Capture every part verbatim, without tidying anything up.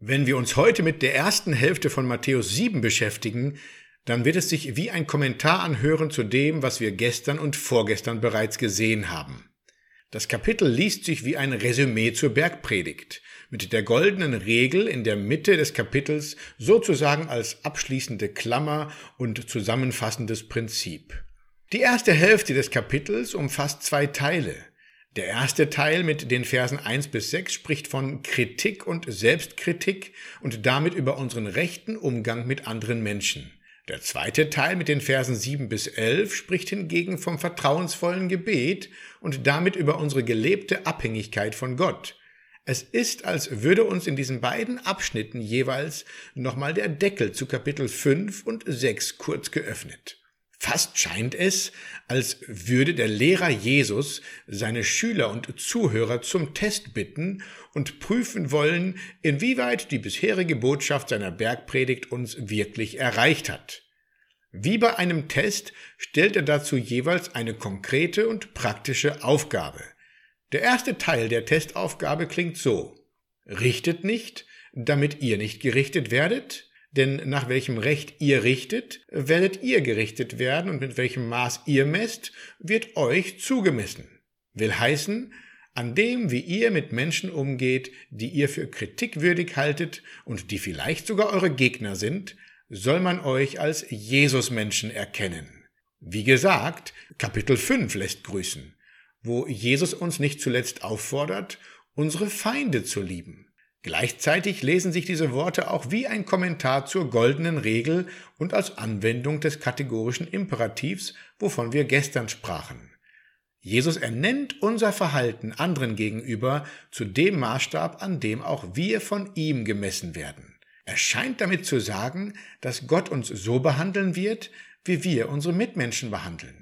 Wenn wir uns heute mit der ersten Hälfte von Matthäus sieben beschäftigen, dann wird es sich wie ein Kommentar anhören zu dem, was wir gestern und vorgestern bereits gesehen haben. Das Kapitel liest sich wie ein Resümee zur Bergpredigt, mit der goldenen Regel in der Mitte des Kapitels sozusagen als abschließende Klammer und zusammenfassendes Prinzip. Die erste Hälfte des Kapitels umfasst zwei Teile. Der erste Teil mit den Versen eins bis sechs spricht von Kritik und Selbstkritik und damit über unseren rechten Umgang mit anderen Menschen. Der zweite Teil mit den Versen sieben bis elf spricht hingegen vom vertrauensvollen Gebet und damit über unsere gelebte Abhängigkeit von Gott. Es ist, als würde uns in diesen beiden Abschnitten jeweils nochmal der Deckel zu Kapitel fünf und sechs kurz geöffnet. Fast scheint es, als würde der Lehrer Jesus seine Schüler und Zuhörer zum Test bitten und prüfen wollen, inwieweit die bisherige Botschaft seiner Bergpredigt uns wirklich erreicht hat. Wie bei einem Test stellt er dazu jeweils eine konkrete und praktische Aufgabe. Der erste Teil der Testaufgabe klingt so: Richtet nicht, damit ihr nicht gerichtet werdet. Denn nach welchem Recht ihr richtet, werdet ihr gerichtet werden, und mit welchem Maß ihr messt, wird euch zugemessen. Will heißen, an dem, wie ihr mit Menschen umgeht, die ihr für kritikwürdig haltet und die vielleicht sogar eure Gegner sind, soll man euch als Jesus-Menschen erkennen. Wie gesagt, Kapitel fünf lässt grüßen, wo Jesus uns nicht zuletzt auffordert, unsere Feinde zu lieben. Gleichzeitig lesen sich diese Worte auch wie ein Kommentar zur goldenen Regel und als Anwendung des kategorischen Imperativs, wovon wir gestern sprachen. Jesus ernennt unser Verhalten anderen gegenüber zu dem Maßstab, an dem auch wir von ihm gemessen werden. Er scheint damit zu sagen, dass Gott uns so behandeln wird, wie wir unsere Mitmenschen behandeln.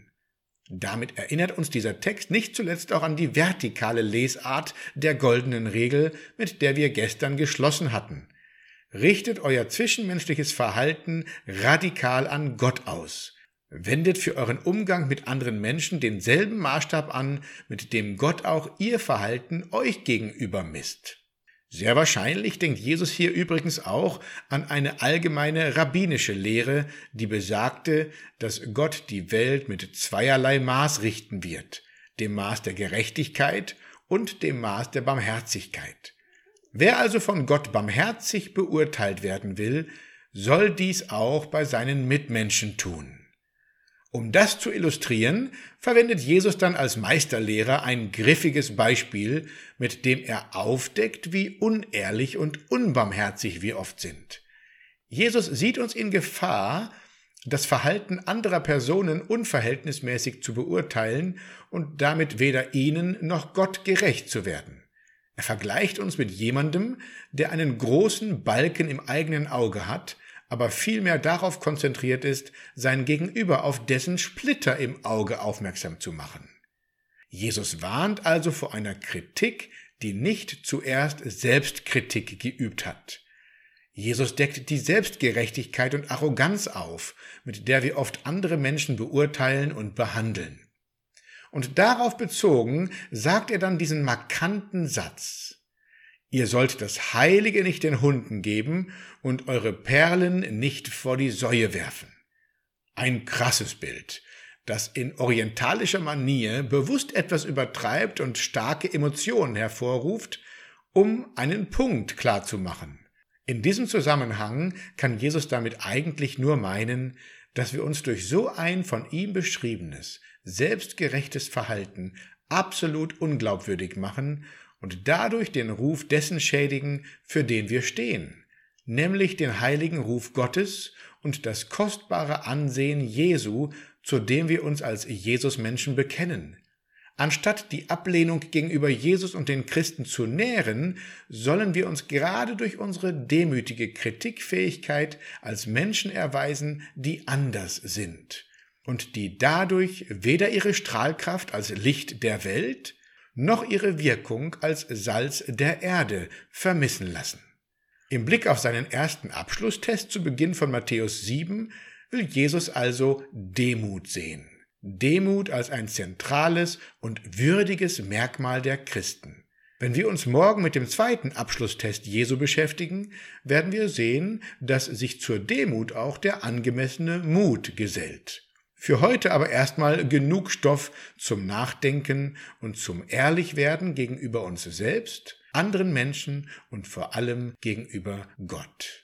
Damit erinnert uns dieser Text nicht zuletzt auch an die vertikale Lesart der goldenen Regel, mit der wir gestern geschlossen hatten. Richtet euer zwischenmenschliches Verhalten radikal an Gott aus. Wendet für euren Umgang mit anderen Menschen denselben Maßstab an, mit dem Gott auch ihr Verhalten euch gegenüber misst. Sehr wahrscheinlich denkt Jesus hier übrigens auch an eine allgemeine rabbinische Lehre, die besagte, dass Gott die Welt mit zweierlei Maß richten wird, dem Maß der Gerechtigkeit und dem Maß der Barmherzigkeit. Wer also von Gott barmherzig beurteilt werden will, soll dies auch bei seinen Mitmenschen tun. Um das zu illustrieren, verwendet Jesus dann als Meisterlehrer ein griffiges Beispiel, mit dem er aufdeckt, wie unehrlich und unbarmherzig wir oft sind. Jesus sieht uns in Gefahr, das Verhalten anderer Personen unverhältnismäßig zu beurteilen und damit weder ihnen noch Gott gerecht zu werden. Er vergleicht uns mit jemandem, der einen großen Balken im eigenen Auge hat, aber vielmehr darauf konzentriert ist, sein Gegenüber auf dessen Splitter im Auge aufmerksam zu machen. Jesus warnt also vor einer Kritik, die nicht zuerst Selbstkritik geübt hat. Jesus deckt die Selbstgerechtigkeit und Arroganz auf, mit der wir oft andere Menschen beurteilen und behandeln. Und darauf bezogen sagt er dann diesen markanten Satz: Ihr sollt das Heilige nicht den Hunden geben und eure Perlen nicht vor die Säue werfen. Ein krasses Bild, das in orientalischer Manier bewusst etwas übertreibt und starke Emotionen hervorruft, um einen Punkt klarzumachen. In diesem Zusammenhang kann Jesus damit eigentlich nur meinen, dass wir uns durch so ein von ihm beschriebenes, selbstgerechtes Verhalten absolut unglaubwürdig machen und dadurch den Ruf dessen schädigen, für den wir stehen, nämlich den heiligen Ruf Gottes und das kostbare Ansehen Jesu, zu dem wir uns als Jesus-Menschen bekennen. Anstatt die Ablehnung gegenüber Jesus und den Christen zu nähren, sollen wir uns gerade durch unsere demütige Kritikfähigkeit als Menschen erweisen, die anders sind und die dadurch weder ihre Strahlkraft als Licht der Welt noch ihre Wirkung als Salz der Erde vermissen lassen. Im Blick auf seinen ersten Abschlusstest zu Beginn von Matthäus sieben will Jesus also Demut sehen. Demut als ein zentrales und würdiges Merkmal der Christen. Wenn wir uns morgen mit dem zweiten Abschlusstest Jesu beschäftigen, werden wir sehen, dass sich zur Demut auch der angemessene Mut gesellt. Für heute aber erstmal genug Stoff zum Nachdenken und zum Ehrlichwerden gegenüber uns selbst, anderen Menschen und vor allem gegenüber Gott.